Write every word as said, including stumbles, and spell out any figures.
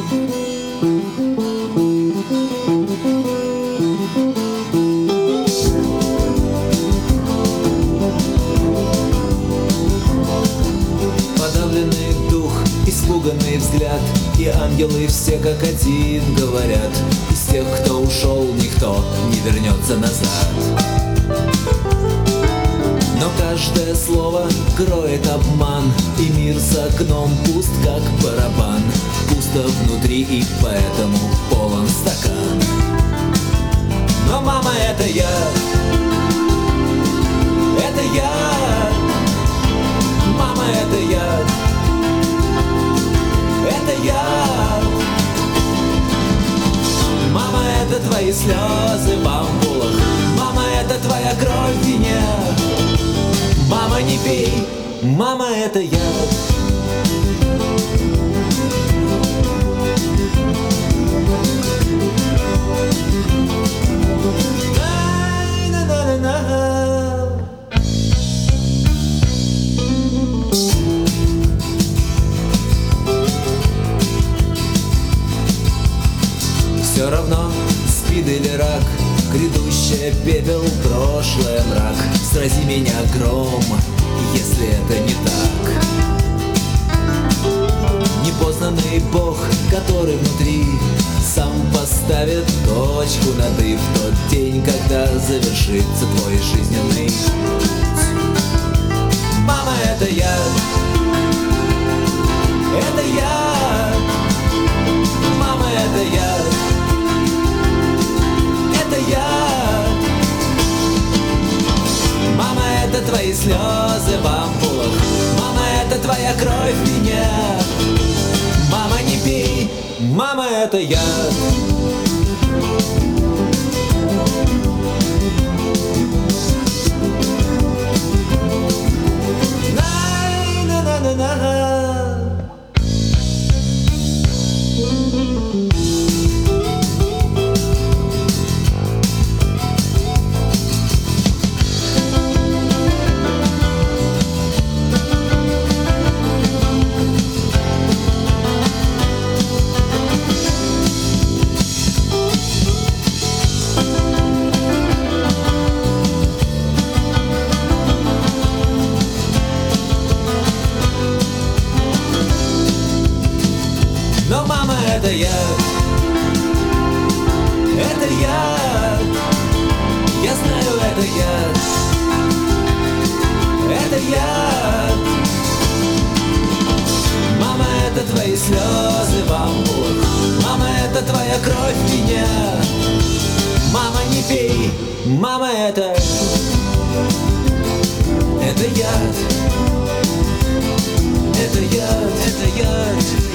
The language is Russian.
Подавленный дух, испуганный взгляд, и ангелы все как один говорят: из тех, кто ушел, никто не вернется назад. Но каждое слово кроет обман, и мир за окном пуст, как барабан. Пусто внутри, и поэтому полон стакан. Но мама, это я, это я, мама, это я, это я. Мама, это твои слезы в ампулах, мама, это твоя кровь в вине. Мама, не пей, мама, это я. Все равно, спид или рак, грядущее пепел, прошлое мрак. Срази меня гром, если это не так. Непознанный Бог, который внутри, сам поставит точку над «и» в тот день, когда завершится твой жизненный путь. Мама, это я, это я, мама, это я, это я. Мама, это твои слезы в ампулах, мама, это твоя кровь в вине. Мама, не пей, мама, это я. На-на-на-на-на. Но мама, это я, это я, я знаю, это я, это я. Мама, это твои слезы в ампулах, мама, это твоя кровь в вине. Мама, не пей, мама, это, это яд, это яд, это яд.